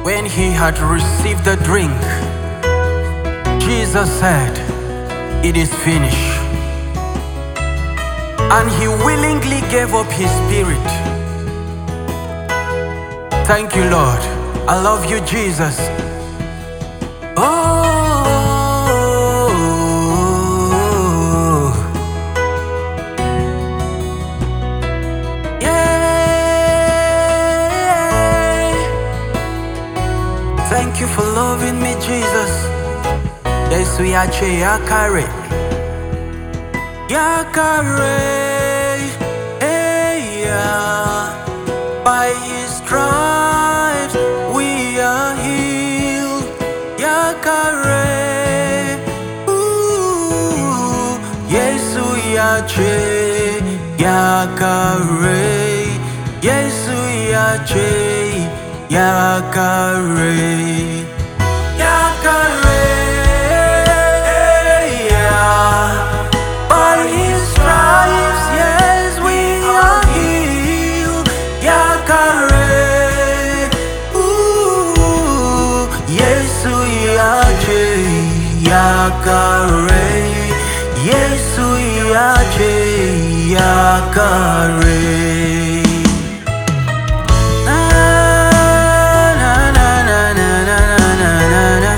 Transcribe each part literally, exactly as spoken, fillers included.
When he had received the drink, Jesus said, "It is finished." And he willingly gave up his spirit. Thank you, Lord. I love you, Jesus. Oh, yeah. Thank you for loving me, Jesus. Yes, we are Yakare. Yakare. Hey, yeah. By his stripes we are healed. Yakare. Ooh. Yesu yache. Yakare. Yesu yache. Yakare. Yakare. Yakare, Yesu yache, Yakare. Na na na na na na na na na.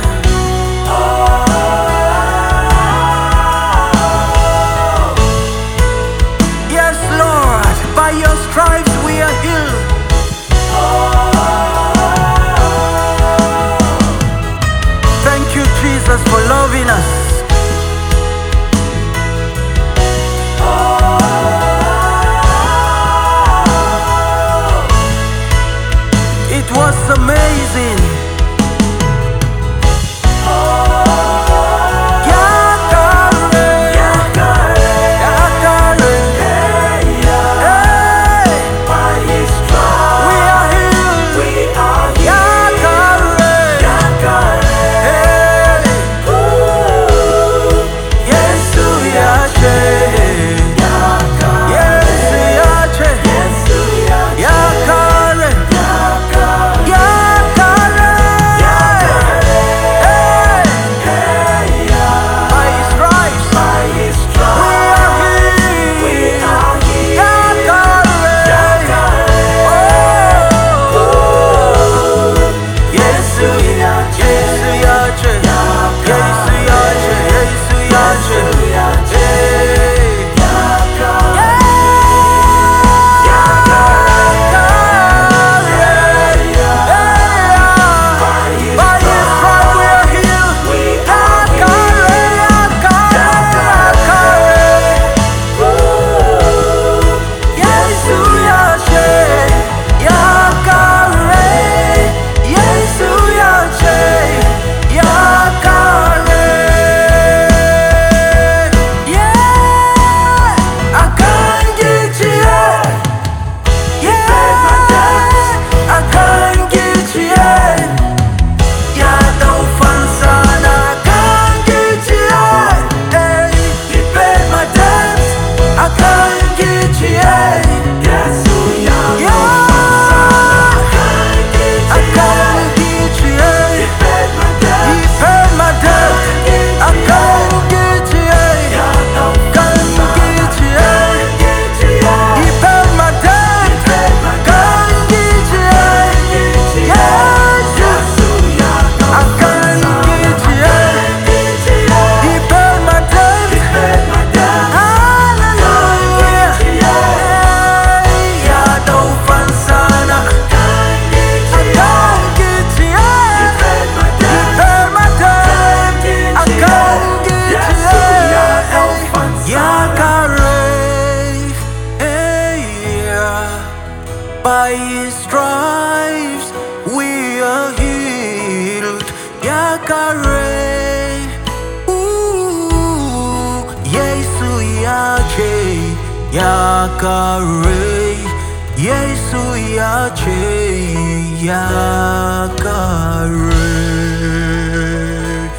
Yes, Lord, by your stripes we are healed. Thank you, Jesus, for loving us. It was amazing. By his stripes we are healed. Yakare. Ooh. Yesu yache. Yakare. Yesu yache. Yakare.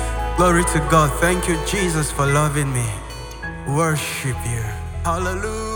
Glory to God. Thank you, Jesus, for loving me. Worship you. Hallelujah.